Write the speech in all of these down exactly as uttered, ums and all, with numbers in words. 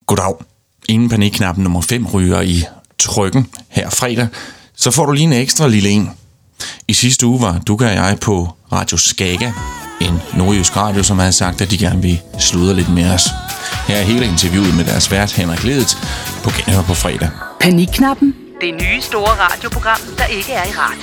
Goddag. Inden panikknappen nummer fem ryger i trykken her fredag, så får du lige en ekstra lille en. I sidste uge var Duga og jeg på Radio Skaga, en nordjysk radio, som havde sagt, at de gerne vil sludre lidt med os. Her er hele interviewet med deres vært Henrik Ledet på genhør på fredag. Panikknappen. Det nye store radioprogram, der ikke er i radio.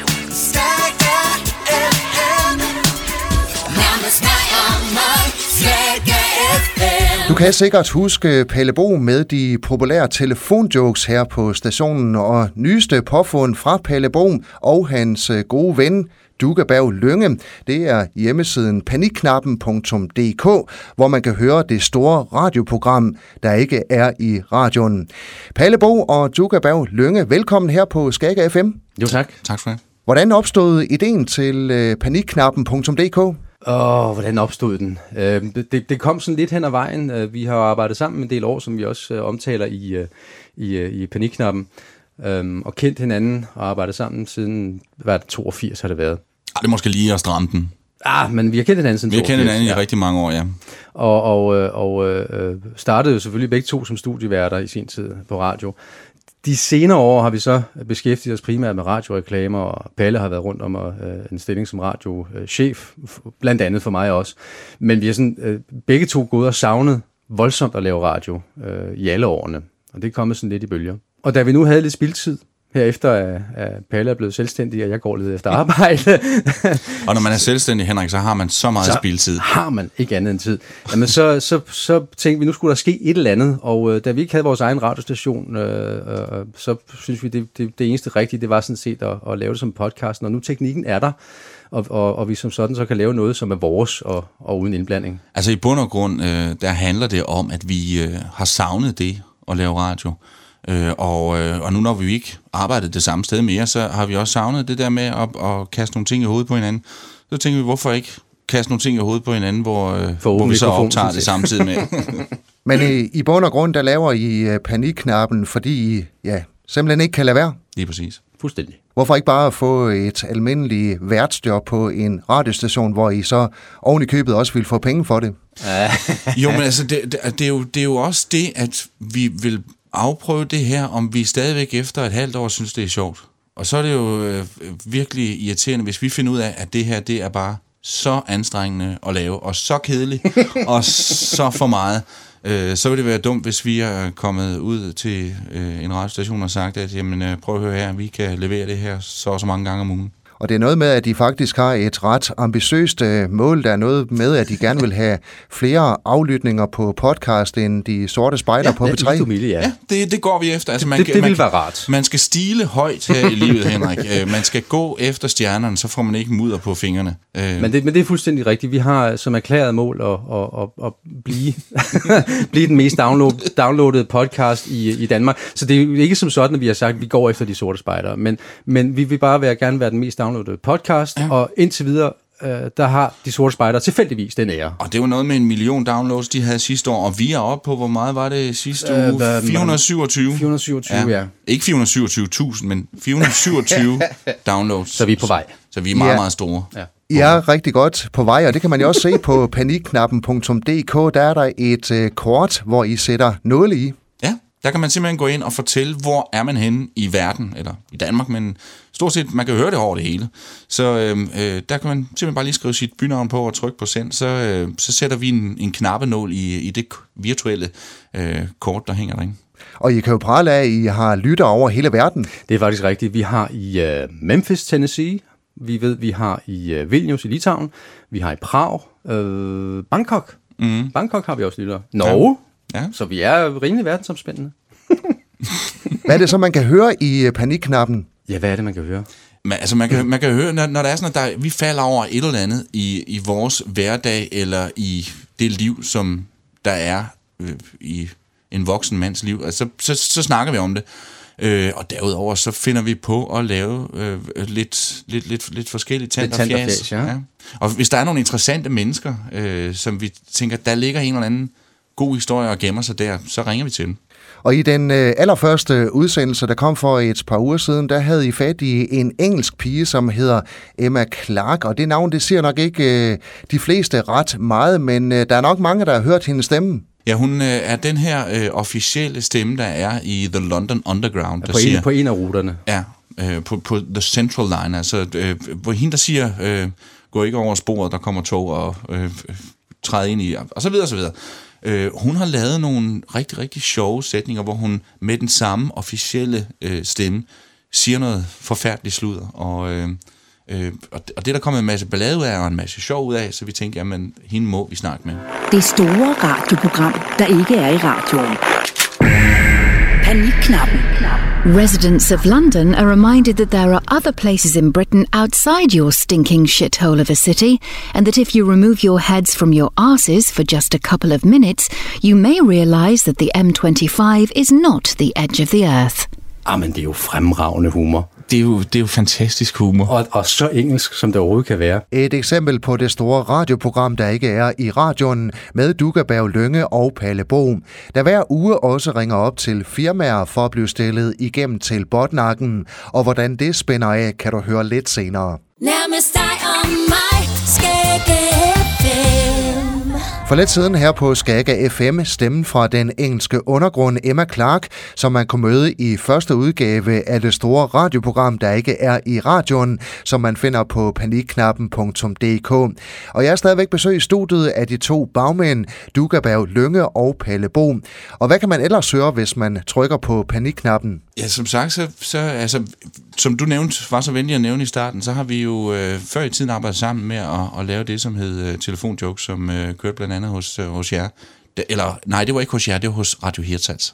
Du kan sikkert huske Pelle Bo med de populære telefonjokes her på stationen, og nyeste påfund fra Pelle Bo og hans gode ven Duga Berg Lynge, det er hjemmesiden panikknappen punktum d k, hvor man kan høre det store radioprogram, der ikke er i radioen. Pelle Bo og Duga Berg Lynge, velkommen her på Skaga F M. Jo tak. Tak for det. Hvordan opstod ideen til panikknappen punktum d k? Åh, oh, hvordan opstod den? Øh, det, det, det kom sådan lidt hen ad vejen. Vi har arbejdet sammen en del år, som vi også øh, omtaler i, øh, i, øh, i Panikknappen, øh, og kendt hinanden og arbejdet sammen siden, hvad er det, toogfirs har det været. Ah, det er måske lige at stramme den. Ah, men vi har kendt hinanden siden Vi har kendt hinanden i ja. rigtig mange år, ja. Og, og, og øh, startede jo selvfølgelig begge to som studieværter i sin tid på radio. De senere år har vi så beskæftiget os primært med radioreklamer, og Palle har været rundt om øh, en stilling som radiochef, blandt andet for mig også. Men vi har sådan, øh, begge to gået og savnet voldsomt at lave radio øh, i alle årene, og det er kommet sådan lidt i bølger. Og da vi nu havde lidt spildtid, herefter at, at Palle er blevet selvstændig, og jeg går lidt efter arbejde. Og når man er selvstændig, Henrik, så har man så meget så spildtid. har man ikke andet end tid. Jamen, så, så, så tænkte vi, nu skulle der ske et eller andet, og øh, da vi ikke havde vores egen radiostation, øh, øh, så synes vi, det, det, det eneste rigtige, det var sådan set at, at lave det som podcast, og nu teknikken er der, og, og, og vi som sådan så kan lave noget, som er vores, og, og uden indblanding. Altså i bund og grund, øh, der handler det om, at vi øh, har savnet det at lave radio. Øh, og, øh, og nu når vi ikke arbejder det samme sted mere, så har vi også savnet det der med at, at kaste nogle ting i hovedet på hinanden. Så tænker vi, hvorfor ikke kaste nogle ting i hovedet på hinanden, hvor, øh, hvor vi så optager det samtidig med. Men i, i bund og grund, der laver I uh, panikknappen, fordi I ja, simpelthen ikke kan lade være. Lige præcis. Fuldstændig. Hvorfor ikke bare få et almindeligt værtsjob på en radiostation, hvor I så oven i købet også vil få penge for det? Jo, men altså, det, det, det, er jo, det er jo også det, at vi vil afprøve det her, om vi stadigvæk efter et halvt år synes, det er sjovt. Og så er det jo øh, virkelig irriterende, hvis vi finder ud af, at det her, det er bare så anstrengende at lave, og så kedeligt, og så for meget. Øh, så vil det være dumt, hvis vi er kommet ud til øh, en radiostation og sagt, at jamen, øh, prøv at høre her, vi kan levere det her så og så mange gange om ugen. Og det er noget med, at de faktisk har et ret ambitiøst øh, mål. Der er noget med, at de gerne vil have flere aflytninger på podcast end de sorte spejder ja, på P tre. Ja, ja. ja det, det går vi efter. Altså, man, det det man, vil være rart. Man skal stile højt her i livet, Henrik. Man skal gå efter stjernerne, så får man ikke mudder på fingrene. Men det, men det er fuldstændig rigtigt. Vi har som erklæret mål at, at, at, at blive, blive den mest download, downloadede podcast i, i Danmark. Så det er jo ikke som sådan, at vi har sagt, at vi går efter de sorte spejdere. Men, men vi vil bare være, gerne være den mest downloadede podcast, ja. Og indtil videre, øh, der har de sorte spejdere tilfældigvis den ære. Og det var noget med en million downloads, de havde sidste år, og vi er oppe på, hvor meget var det sidste øh, uge? fire hundrede og syvogtyve. fire hundrede og syvogtyve, ja. ja. Ikke fire hundrede og syvogtyve tusind, men fire hundrede og syvogtyve downloads. Så vi er på vej. Så vi er meget, ja. meget store. Ja. I er rigtig godt på vej, og det kan man jo også se på panikknappen punktum d k. Der er der et øh, kort, hvor I sætter nåle i. Ja, der kan man simpelthen gå ind og fortælle, hvor er man henne i verden, eller i Danmark, men stort set, man kan høre det over det hele. Så øh, øh, der kan man simpelthen bare lige skrive sit bynavn på og trykke på send, så, øh, så sætter vi en, en knappenål i, i det virtuelle øh, kort, der hænger derinde. Og I kan jo prale af, at I har lytter over hele verden. Det er faktisk rigtigt. Vi har i øh, Memphis, Tennessee. Vi ved, vi har i øh, Vilnius i Litauen. Vi har i Prag. Øh, Bangkok. Mm. Bangkok har vi også lyttere. Norge. Ja. Ja. Så vi er rimelig verdensomspændende. Hvad er det så, man kan høre i panikknappen? Ja, hvad er det, man kan høre? Man, altså, man kan, man kan høre, når, når der er sådan, at der, vi falder over et eller andet i, i vores hverdag, eller i det liv, som der er øh, i en voksen mands liv, altså, så, så, så snakker vi om det. Øh, og derudover så finder vi på at lave øh, lidt, lidt, lidt, lidt forskellige tant og fjas. Ja. Ja. Og hvis der er nogle interessante mennesker, øh, som vi tænker, der ligger en eller anden god historie og gemmer sig der, så ringer vi til dem. Og i den øh, allerførste udsendelse, der kom for et par uger siden, der havde I fat i en engelsk pige, som hedder Emma Clark. Og det navn, det siger nok ikke øh, de fleste ret meget, men øh, der er nok mange, der har hørt hendes stemme. Ja, hun øh, er den her øh, officielle stemme, der er i The London Underground. Ja, der på, siger, en, på en af ruterne. Ja, øh, på, på The Central Line, altså øh, hvor hende, der siger, øh, gå ikke over sporet, der kommer tog og øh, træder ind i, og så videre, og så videre. Øh, hun har lavet nogle rigtig, rigtig sjove sætninger, hvor hun med den samme officielle øh, stemme siger noget forfærdeligt sludder, og, øh, øh, og det er der kommet en masse ballade ud af, og en masse sjov ud af, så vi tænker, jamen, hende må vi snakke med. Det store radioprogram, der ikke er i radioen. Panikknappen. Residents of London are reminded that there are other places in Britain outside your stinking shithole of a city, and that if you remove your heads from your arses for just a couple of minutes, you may realise that the M twenty-five is not the edge of the earth. Ah, men det er jo fremragende humor. Det er jo, det er jo fantastisk humor. Og, og så engelsk, som det overhovedet kan være. Et eksempel på det store radioprogram, der ikke er i radioen, med Dukkerberg Lynge og Palle Bohm, der hver uge også ringer op til firmaer for at blive stillet igennem til botnakken, og hvordan det spænder af, kan du høre lidt senere. Nærmest dig og mig, Skægge F M. For lidt siden her på Skægge F M, stemmen fra den engelske undergrund Emma Clark, som man kunne møde i første udgave af det store radioprogram, der ikke er i radioen, som man finder på panikknappen punktum d k. Og jeg er stadigvæk besøg i studiet af de to bagmænd, Dukkerberg Lynge og Palle Bohm. Og hvad kan man ellers høre, hvis man trykker på panikknappen? Ja, som sagt, så, så altså, som du nævnte, var så venlig at nævne i starten, så har vi jo øh, før i tiden arbejdet sammen med at, at lave det, som hed øh, telefonjokes, som øh, kørte blandt andet hos, øh, hos jer. Det, eller, nej, det var ikke hos jer, det var hos Radio Hirtshals.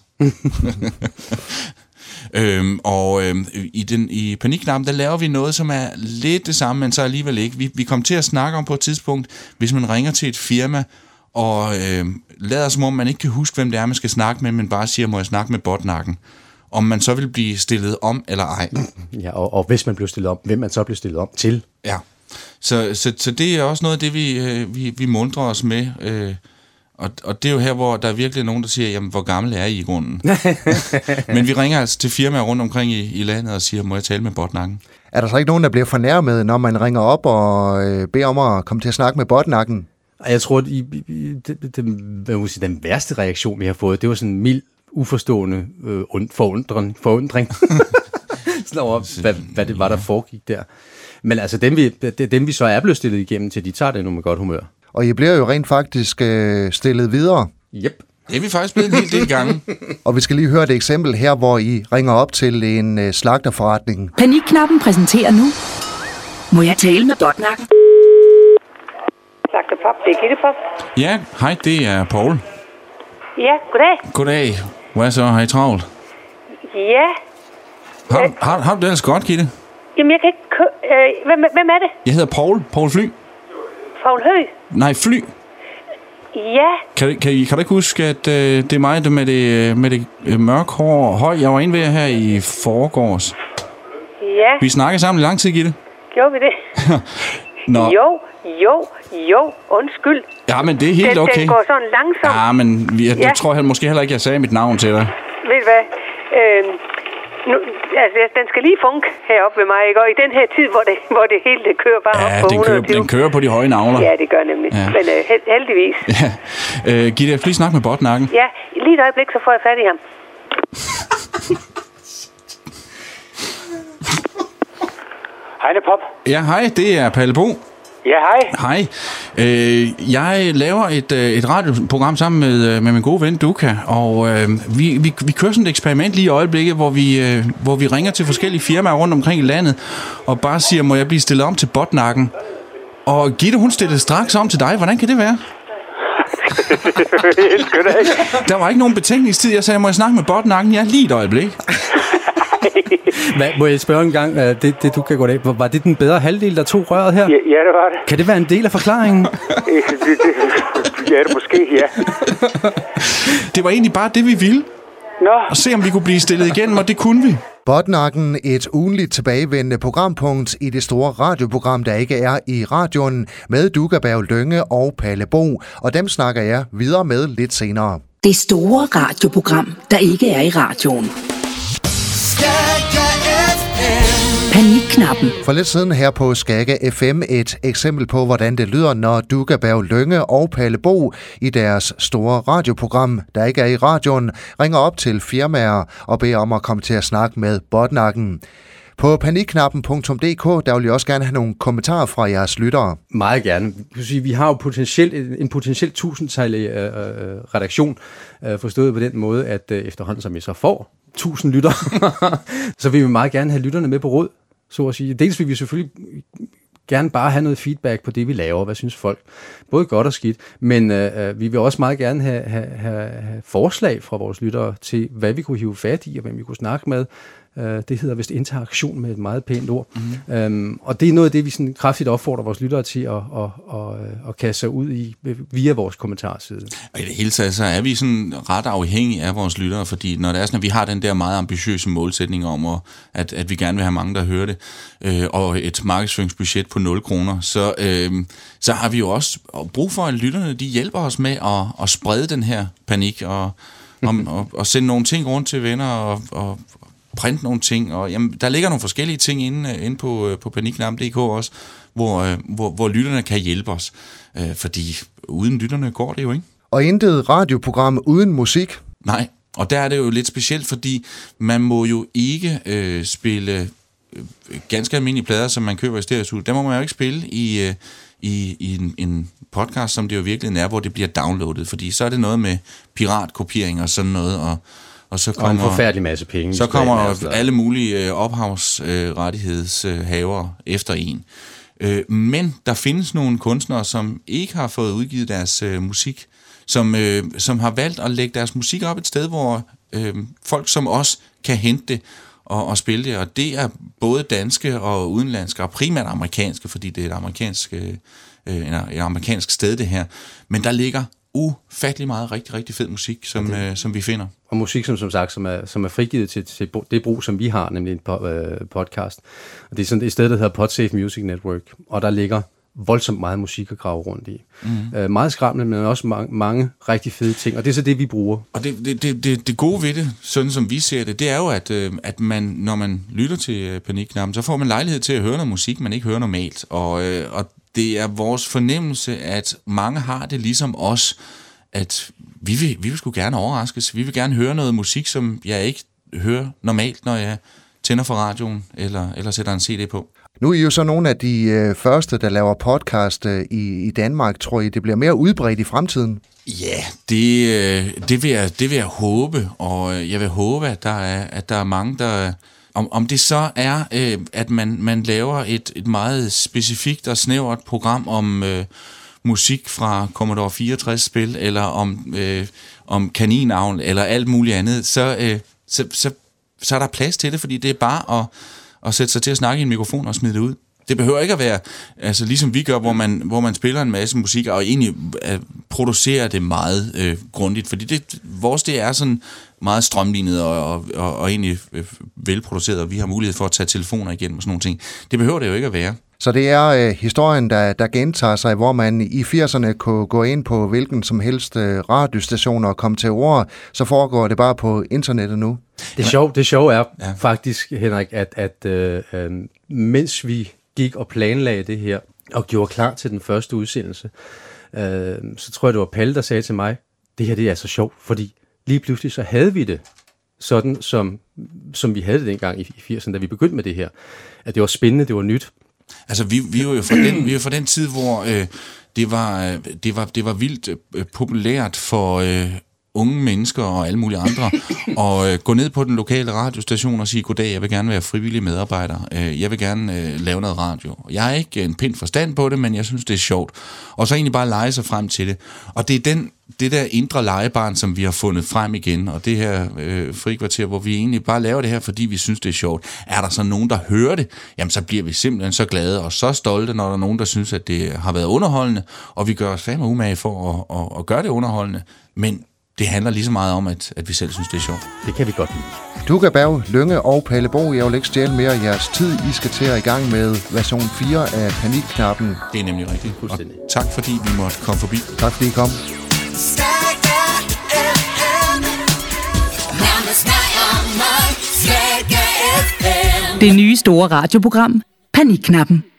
øhm, og øhm, i, den, i Panikknappen, der laver vi noget, som er lidt det samme, men så alligevel ikke. Vi, vi kom til at snakke om på et tidspunkt, hvis man ringer til et firma, og øh, lader som om man ikke kan huske, hvem det er, man skal snakke med, men bare siger, må jeg snakke med botnakken? Om man så vil blive stillet om eller ej. Ja, og, og hvis man bliver stillet om, hvem man så bliver stillet om til. Ja, så, så, så det er også noget af det, vi, øh, vi, vi mundrer os med. Øh, og, og det er jo her, hvor der er virkelig nogen, der siger, jamen, hvor gammel er I i grunden? Men vi ringer altså til firmaer rundt omkring i, i landet og siger, må jeg tale med botnakken? Er der så ikke nogen, der bliver fornærmet, når man ringer op og øh, beder om at komme til at snakke med botnakken? Jeg tror, at i, i, det, det, hvad må sige, den værste reaktion, vi har fået, det var sådan en mild, uforstående øh, forundring. forundring. Sådan over, hvad, hvad det var, der foregik der. Men altså, dem vi, dem vi så er blevet stillet igennem til, de tager det nu med godt humør. Og I bliver jo rent faktisk øh, stillet videre. Yep. Det er vi faktisk blevet en hel del gange. Og vi skal lige høre et eksempel her, hvor I ringer op til en øh, slagterforretning. Panikknappen præsenterer nu. Må jeg tale med botnakken? Slagterpop, det er Gittepop. Ja, hej, det er Paul. Ja, goddag. Goddag. Hvad så? Har I travlt? Ja. Har, har, har du det ellers godt, Gitte? Jamen, jeg kan ikke kø- øh, hvem, hvem er det? Jeg hedder Paul. Paul Fly. Paul Høgh? Nej, Fly. Ja. Kan, kan, I, kan du ikke huske, at øh, det er mig der med det, med det øh, mørke hår høj? Jeg var inde ved her i forgårs. Ja. Vi snakkede sammen i lang tid, Gitte. Gjorde vi det? Nå. Jo, jo, jo. Undskyld. Ja, men det er helt den, okay. Den går sådan langsomt. Ja, men jeg, ja. jeg tror jeg måske heller ikke, jeg sagde mit navn til dig. Ved du hvad? Øh, nu, altså, den skal lige funke heroppe ved mig, ikke? Og i den her tid, hvor det, hvor det hele det kører bare ja, op på den hundrede og tyve. kører, den kører på de høje navler. Ja, det gør nemlig. Ja. Men øh, held, heldigvis. Ja. Øh, Gitte, jeg skal lige snakke med botnakken. Ja, lige et øjeblik, så får jeg fat i ham. Hej, det Pop. Ja, hej, det er Palle Bo. Ja, hej. Hej. Øh, jeg laver et, øh, et radioprogram sammen med, med min gode ven Duka, og øh, vi, vi, vi kører sådan et eksperiment lige i øjeblikket, hvor vi, øh, hvor vi ringer til forskellige firmaer rundt omkring i landet, og bare siger, må jeg blive stillet om til botnakken? Og Gitte, hun stillede straks om til dig. Hvordan kan det være? Der var ikke nogen betænkningstid. Jeg sagde, må jeg snakke med botnakken? Ja, lige et øjeblik. Hvad, må jeg spørge en gang, det, det du kan gå af, var det den bedre halvdel, der tog røret her? Ja, ja, det var det. Kan det være en del af forklaringen? det, det, ja, det måske, ja. Det var egentlig bare det, vi ville. Nå. Og se, om vi kunne blive stillet igennem, og det kunne vi. Botnakken, et ugenligt tilbagevendende programpunkt i det store radioprogram, der ikke er i radioen, med Dukkerberg Lynge og Palle Bo, og dem snakker jeg videre med lidt senere. Det store radioprogram, der ikke er i radioen. Panik Panikknappen. For lidt siden her på Skagge F M et eksempel på, hvordan det lyder, når Dugga Berg Lynge og Palle Bo i deres store radioprogram, der ikke er i radioen, ringer op til firmaer og beder om at komme til at snakke med Botnakken. På panikknappen punktum d k, der vil jeg også gerne have nogle kommentarer fra jeres lyttere. Meget gerne. Vi har jo potentielt, en potentielt tusindtal øh, redaktion, øh, forstået på den måde, at øh, efterhånden som vi så får tusind lyttere, så vil vi meget gerne have lytterne med på råd, så at sige. Dels vil vi selvfølgelig gerne bare have noget feedback på det, vi laver. Hvad synes folk? Både godt og skidt. Men øh, vi vil også meget gerne have, have, have, have forslag fra vores lyttere til, hvad vi kunne hive fat i, og hvem vi kunne snakke med. Det hedder vist interaktion med et meget pænt ord. Mm-hmm. Øhm, og det er noget af det, vi sådan kraftigt opfordrer vores lyttere til at, at, at, at kaste sig ud i via vores kommentarside. Og i det hele taget, så er vi sådan ret afhængige af vores lyttere, fordi når det er sådan, at vi har den der meget ambitiøse målsætning om, at, at vi gerne vil have mange, der hører det, øh, og et markedsføringsbudget på nul kroner, så, øh, så har vi jo også brug for, at lytterne de hjælper os med at, at sprede den her panik, og, og, og, og sende nogle ting rundt til venner, og, og print nogle ting, og jamen, der ligger nogle forskellige ting inde, inde på, på panikknappen punktum d k også, hvor, hvor, hvor lytterne kan hjælpe os, øh, fordi uden lytterne går det jo ikke. Og intet radioprogram uden musik? Nej, og der er det jo lidt specielt, fordi man må jo ikke øh, spille øh, ganske almindelige plader, som man køber i stereostudiet. Der må man jo ikke spille i, øh, i, i en, en podcast, som det jo virkelig er, hvor det bliver downloadet, fordi så er det noget med piratkopiering og sådan noget, og Og så kommer, og en forfærdelig masse penge. Så kommer altså alle mulige øh, ophavsrettighedshavere øh, efter en. Øh, men der findes nogle kunstnere, som ikke har fået udgivet deres øh, musik, som, øh, som har valgt at lægge deres musik op et sted, hvor øh, folk som os kan hente det og, og spille det. Og det er både danske og udenlandske, og primært amerikanske, fordi det er et amerikansk, øh, et amerikansk sted, det her. Men der ligger ufattelig meget rigtig, rigtig fed musik, som, ja, øh, som vi finder. Og musik, som som sagt, som er, som er frigivet til, til det brug, som vi har, nemlig en po- øh, podcast. Og det er sådan et sted, der hedder Podsafe Music Network, og der ligger voldsomt meget musik at grave rundt i. Mm. Øh, meget skræmmende, men også mange, mange rigtig fede ting, og det er så det, vi bruger. Og det, det, det, det, det gode ved det, sådan som vi ser det, det er jo, at, øh, at man, når man lytter til øh, Panikknappen, så får man lejlighed til at høre noget musik, man ikke hører normalt, og, øh, og det er vores fornemmelse, at mange har det ligesom os, at vi vil, vi vil sgu gerne overraskes. Vi vil gerne høre noget musik, som jeg ikke hører normalt, når jeg tænder for radioen eller, eller sætter en C D på. Nu er I jo så nogle af de øh, første, der laver podcast øh, i, i Danmark. Tror I, det bliver mere udbredt i fremtiden? Ja, det, øh, det, vil jeg, det vil jeg håbe, og jeg vil håbe, at der er, at der er mange, der... Om, om det så er, øh, at man, man laver et, et meget specifikt og snævert program om øh, musik fra Commodore fireogtres-spil, eller om, øh, om kaninavl, eller alt muligt andet, så, øh, så, så, så er der plads til det, fordi det er bare at, at sætte sig til at snakke i en mikrofon og smide det ud. Det behøver ikke at være, altså ligesom vi gør, hvor man, hvor man spiller en masse musik, og egentlig øh, producerer det meget øh, grundigt, fordi det, vores det er sådan meget strømlignet og, og, og, og egentlig øh, velproduceret, og vi har mulighed for at tage telefoner igennem og sådan nogle ting. Det behøver det jo ikke at være. Så det er øh, historien, der, der gentager sig, hvor man i firserne kunne gå ind på hvilken som helst øh, radiostation og komme til ord, så foregår det bare på internettet nu. Det sjove, det sjove er ja. faktisk, Henrik, at, at øh, øh, mens vi gik og planlagde det her, og gjorde klar til den første udsendelse, øh, så tror jeg, det var Palle, der sagde til mig, det her det er så sjovt, fordi lige pludselig så havde vi det sådan, som, som vi havde det dengang i firserne, da vi begyndte med det her. At det var spændende, det var nyt. Altså, vi, vi var jo fra den, vi var fra den tid, hvor øh, det, var, det, var, det var vildt øh, populært for øh, unge mennesker og alle mulige andre og øh, gå ned på den lokale radiostation og sige, goddag, jeg vil gerne være frivillig medarbejder. Øh, jeg vil gerne øh, lave noget radio. Jeg har ikke en pind forstand på det, men jeg synes, det er sjovt. Og så egentlig bare lege sig frem til det. Og det er den, det der indre legebarn, som vi har fundet frem igen, og det her øh, frikvarter, hvor vi egentlig bare laver det her, fordi vi synes, det er sjovt. Er der så nogen, der hører det, jamen så bliver vi simpelthen så glade og så stolte, når der er nogen, der synes, at det har været underholdende, og vi gør os fandme umage for at, at, at gøre det underholdende. Men det handler lige så meget om, at, at vi selv synes, det er sjovt. Det kan vi godt lide. Dugga Berg, Lynge og Palle Bo, jeg vil ikke stjæle mere af jeres tid. I skal til at i gang med version fire af Panikknappen. Det er nemlig rigtigt. Og tak fordi vi måtte komme forbi. Tak fordi I kom. Skagge F M. Nærmest snakker mig Skagge F M. Det nye store radioprogram, Panikknappen.